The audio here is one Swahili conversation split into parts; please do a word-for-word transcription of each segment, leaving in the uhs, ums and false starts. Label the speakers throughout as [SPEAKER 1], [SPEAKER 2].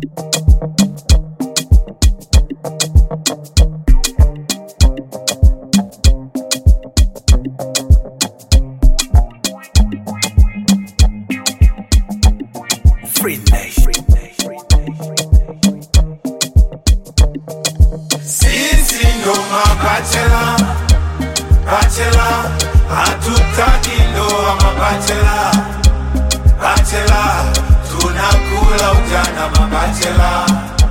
[SPEAKER 1] Free Nation.
[SPEAKER 2] Sisi ndo mabachela, bachela, hatutaki ndoa mabachela, bachela, tunakula ujana mabachela,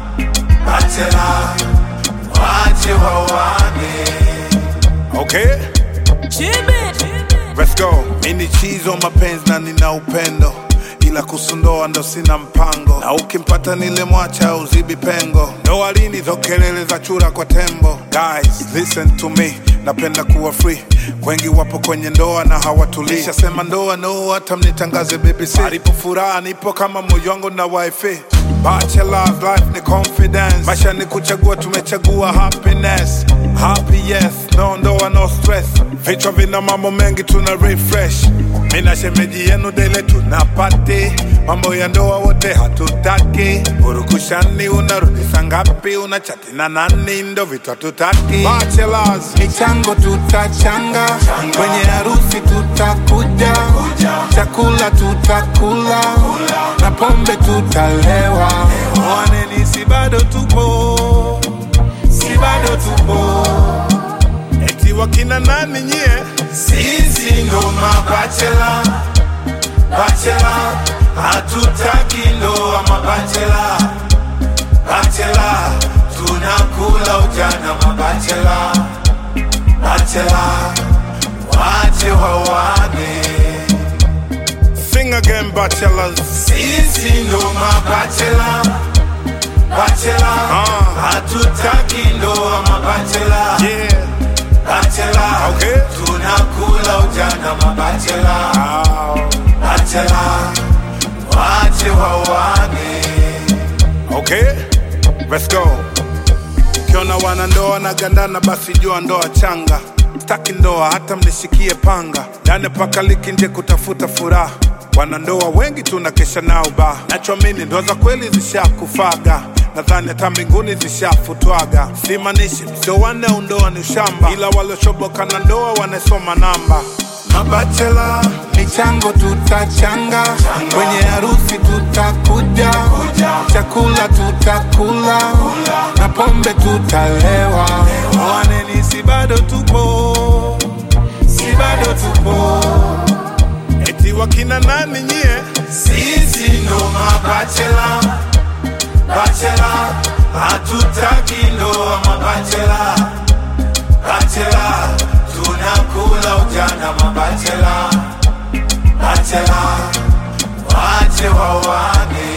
[SPEAKER 2] bachela, wache wawane.
[SPEAKER 1] Okay? Let's go. Mini chizo mapenzi na nina upendo, ila kusundoa ndo sina mpango, na ukimpata nile mwacha uzibi pengo. Ndoa lini zo kelele za chura kwa tembo? Guys, listen to me, napenda kuwa free. Wengi wapo kwenye ndoa na hawatulii. Sema ndoa no, hata mnitangaze B B C. Alipo furaha nipo kama moyo wangu na wifi. Bachelor's life ni confidence, maisha ni kuchagua, tumechagua happiness. Happy yes, no ndoa no stress. Vichwa vina mambo mengi tuna refresh. Mina shemeji yenu dele tunapati, mambo ya ndoa wote hatutaki. Urukushani unarudi sangapi, unachati na nani, ndo vitu hatutaki. Bachelors,
[SPEAKER 2] Michango tutachanga, kwenye harusi tutakuja, chakula tutakula, na pombe tutalewa. Mwaneni si bado tupo, si bado tupo.
[SPEAKER 1] eti wakina nani nyie?
[SPEAKER 2] Sisi ndo mabachela, bachela, hatutaki ndoa mabachela, bachela, tunakula ujana mabachela, bachela, wache wawane.
[SPEAKER 1] Sing again, bachelors.
[SPEAKER 2] Sisi ndo mabachela, bachela,
[SPEAKER 1] uh.
[SPEAKER 2] hatutaki ndoa mabachela,
[SPEAKER 1] Yeah.
[SPEAKER 2] bachela,
[SPEAKER 1] Okay.
[SPEAKER 2] tunakula ujana mabachela,
[SPEAKER 1] Oh.
[SPEAKER 2] bachela, wache wawane.
[SPEAKER 1] Okay, let's go. Kiona wana ndoa na gandana, basi jua ndoa changa. Staki ndoa hata mnishikie panga, ndani paka liki nje kutafuta furaha. Wanandoa wengi tunakesha nao ba, nachoamini ndoa za kweli zishakufaga. Nadhani hata mbinguni zishafutwaga. Simanishi msio wane undoa ni ushamba, ila waloshoboka na ndoa wanasoma namba.
[SPEAKER 2] Mabachela, michango tutachanga, kwenye harusi tutakuja, chakula tutakula, na pombe tutalewa. Mwaneni si bado tupo, si bado tupo.
[SPEAKER 1] Eti wakina nani nyie?
[SPEAKER 2] Sisi ndo mabachela, bachela, hatutaki ndoa mabachela, bachela, tunakula ujana mabachela, bachela, wache wawane.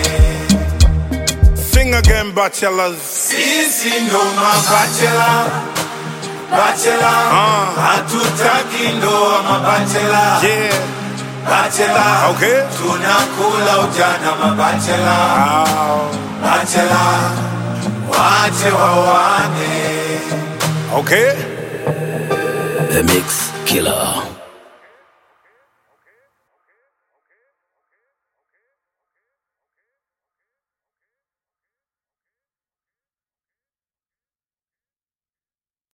[SPEAKER 1] Sing again, bachelors.
[SPEAKER 2] Sisi ndo mabachela, bachela,
[SPEAKER 1] uh.
[SPEAKER 2] hatutaki ndoa mabachela,
[SPEAKER 1] Yeah.
[SPEAKER 2] bachela,
[SPEAKER 1] Okay.
[SPEAKER 2] tunakula ujana mabachela,
[SPEAKER 1] Oh.
[SPEAKER 2] bachela, wache wawane.
[SPEAKER 1] Okay.
[SPEAKER 3] The Mix Killer.